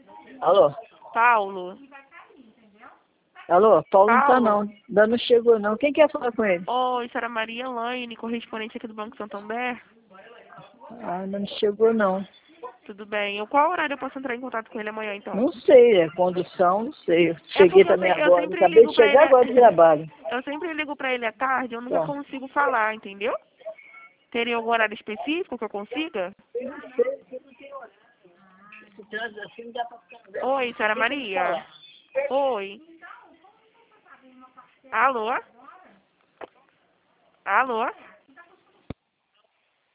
Alô? Paulo. Alô? Paulo não tá Paulo. não. Ainda não chegou não. Quem quer falar com ele? Oi, senhora Maria Elaine, correspondente aqui do Banco Santander. Ah, ainda não chegou não. Tudo bem. Qual horário eu posso entrar em contato com ele amanhã, então? Não sei, é condução, não sei. Eu É cheguei porque também eu agora. sempre Acabei ligo de pra chegar agora do ele. trabalho. Eu sempre ligo pra ele à tarde, eu nunca Tá. consigo falar, entendeu? Teria algum horário específico que eu consiga? Oi, senhora Maria. Oi. Alô? Alô?